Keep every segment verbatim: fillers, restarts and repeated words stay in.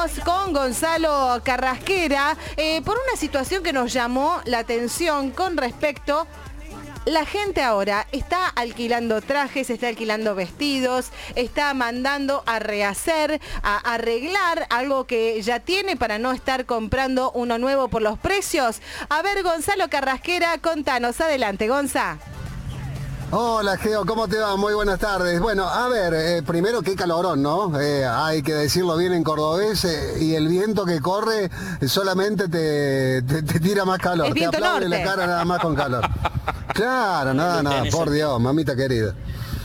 Estamos con Gonzalo Carrasquera eh, por una situación que nos llamó la atención con respecto... La gente ahora está alquilando trajes, está alquilando vestidos, está mandando a rehacer, a arreglar algo que ya tiene para no estar comprando uno nuevo por los precios. A ver, Gonzalo Carrasquera, contanos. Adelante, Gonza. Hola, Geo, ¿cómo te va? Muy buenas tardes. Bueno, a ver, eh, primero qué calorón, ¿no? Eh, hay que decirlo bien en cordobés, eh, y el viento que corre solamente te, te, te tira más calor. Es te viento aplaude norte. la cara nada más con calor. Claro, nada, nada, por Dios, mamita querida.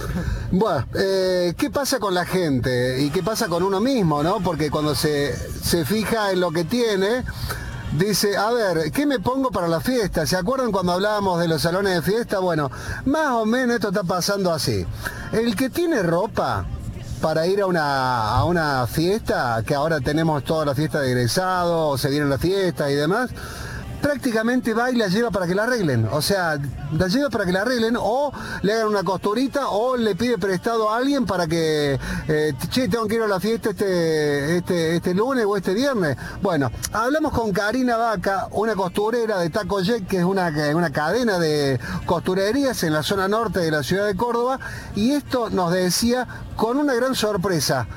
Bueno, eh, ¿qué pasa con la gente? ¿Y qué pasa con uno mismo, no? Porque cuando se, se fija en lo que tiene... Dice, a ver, ¿qué me pongo para la fiesta? ¿Se acuerdan cuando hablábamos de los salones de fiesta? Bueno, más o menos esto está pasando así. El que tiene ropa para ir a una, a una fiesta, que ahora tenemos toda la fiesta de egresado, o se viene la fiesta y demás, prácticamente va y la lleva para que la arreglen. O sea, la lleva para que la arreglen, o le hagan una costurita, o le pide prestado a alguien para que, eh, che, tengo que ir a la fiesta este, este, este lunes o este viernes. Bueno, hablamos con Karina Vaca, una costurera de Taco Jack, que es una, una cadena de costurerías en la zona norte de la ciudad de Córdoba, y esto nos decía con una gran sorpresa.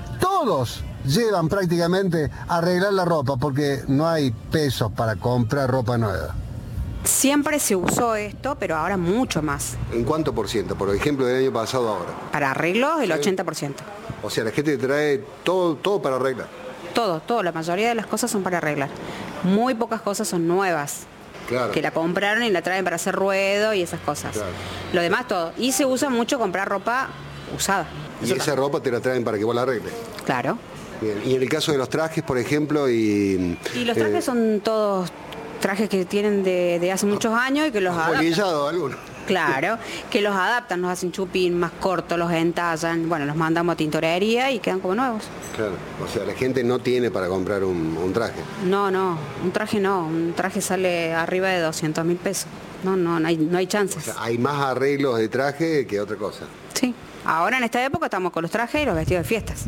Todos llevan prácticamente a arreglar la ropa porque no hay pesos para comprar ropa nueva. Siempre se usó esto, pero ahora mucho más. ¿En cuánto por ciento? Por ejemplo, del año pasado ahora. Para arreglos, el ¿Sí? ochenta por ciento. O sea, la gente trae todo, todo para arreglar. Todo, todo. La mayoría de las cosas son para arreglar. Muy pocas cosas son nuevas. Claro. Que la compraron y la traen para hacer ruedo y esas cosas. Claro. Lo demás todo. Y se usa mucho comprar ropa usada. Y esa también. ropa te la traen para que vos la arregles. Claro. Bien. Y en el caso de los trajes, por ejemplo, y... Y los trajes eh, son todos trajes que tienen de, de hace muchos años y que los adaptan. Bolillado alguno. Claro, que los adaptan, los hacen chupín más cortos, los entallan, bueno, los mandamos a tintorería y quedan como nuevos. Claro, o sea, la gente no tiene para comprar un, un traje. No, no, un traje no, un traje sale arriba de doscientos mil pesos. No, no, no hay, no hay chances. O sea, hay más arreglos de traje que otra cosa. Sí, ahora en esta época estamos con los trajes y los vestidos de fiestas.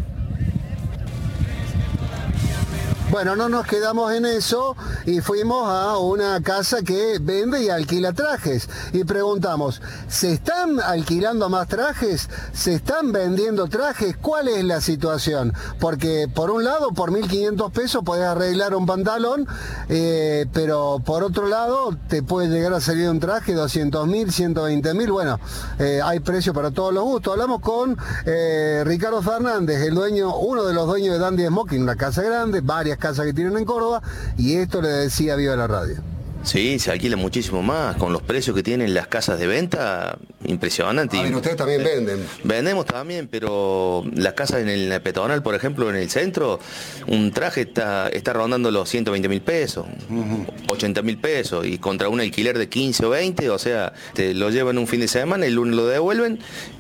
Bueno, no nos quedamos en eso y fuimos a una casa que vende y alquila trajes. Y preguntamos, ¿se están alquilando más trajes? ¿Se están vendiendo trajes? ¿Cuál es la situación? Porque por un lado, por mil quinientos pesos podés arreglar un pantalón, eh, pero por otro lado te puede llegar a salir un traje doscientos mil, ciento veinte mil. Bueno, eh, hay precio para todos los gustos. Hablamos con eh, Ricardo Fernández, el dueño, uno de los dueños de Dandy Smoking, una casa grande, varias casas que tienen en Córdoba, y esto le decía Viva la Radio. Sí, se alquila muchísimo más, con los precios que tienen las casas de venta, impresionante. A ver, ustedes también venden. Vendemos también, pero las casas en el peatonal, por ejemplo, en el centro, un traje está, está rondando los ciento veinte mil pesos, uh-huh. ochenta mil pesos, y contra un alquiler de quince o veinte, o sea, te lo llevan un fin de semana, el lunes lo devuelven,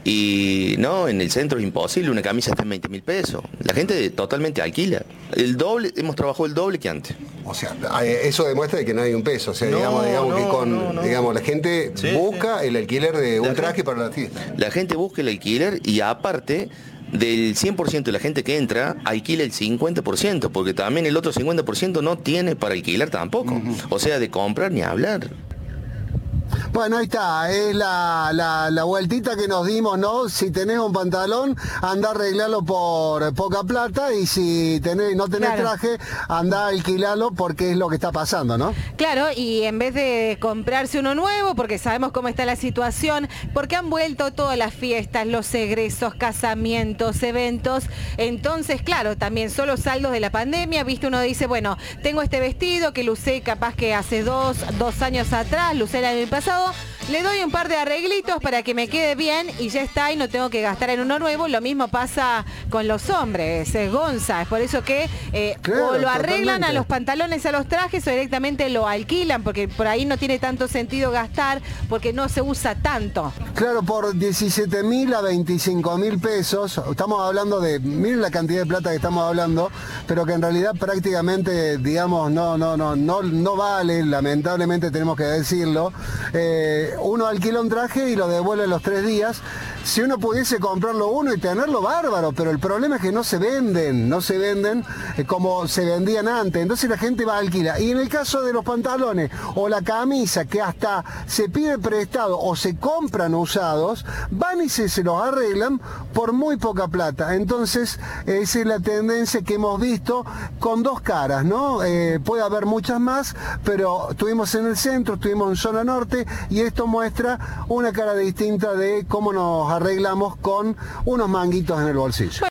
y no, en el centro es imposible, una camisa está en veinte mil pesos. La gente totalmente alquila. El doble, hemos trabajado el doble que antes. O sea, eso demuestra que no hay un peso. O sea, no, digamos, digamos no, que con, no, no. digamos, la gente sí, busca sí. el alquiler de un la traje gente, para la fiesta. La gente busca el alquiler y aparte del cien por ciento de la gente que entra, alquila el cincuenta por ciento, porque también el otro cincuenta por ciento no tiene para alquilar tampoco. Uh-huh. O sea, de comprar ni hablar. Bueno, ahí está, es la, la, la vueltita que nos dimos, ¿no? Si tenés un pantalón, anda a arreglarlo por poca plata, y si tenés, no tenés claro. traje, anda a alquilarlo, porque es lo que está pasando, ¿no? Claro, y en vez de comprarse uno nuevo, porque sabemos cómo está la situación, porque han vuelto todas las fiestas, los egresos, casamientos, eventos, entonces, claro, también son los saldos de la pandemia, viste, uno dice, bueno, tengo este vestido que lo usé capaz que hace dos, dos años atrás, lo usé el año pasado, le doy un par de arreglitos para que me quede bien y ya está, y no tengo que gastar en uno nuevo. Lo mismo pasa con los hombres, es Gonza, es por eso que eh, claro, o lo arreglan totalmente. a los pantalones, a los trajes, o directamente lo alquilan, porque por ahí no tiene tanto sentido gastar, porque no se usa tanto. Claro, por diecisiete mil a veinticinco mil pesos, estamos hablando de, miren la cantidad de plata que estamos hablando, pero que en realidad prácticamente, digamos, no, no, no, no, no vale, lamentablemente tenemos que decirlo. Eh, uno alquila un traje y lo devuelve en los tres días. si uno pudiese comprarlo uno y tenerlo, bárbaro, pero el problema es que no se venden, no se venden eh, como se vendían antes, entonces la gente va a alquilar. Y en el caso de los pantalones o la camisa, que hasta se pide prestado o se compran usados, van y se, se los arreglan por muy poca plata. Entonces esa es la tendencia que hemos visto con dos caras, ¿no? Eh, puede haber muchas más, pero estuvimos en el centro, estuvimos en zona norte, y esto muestra una cara distinta de cómo nos arreglamos con unos manguitos en el bolsillo.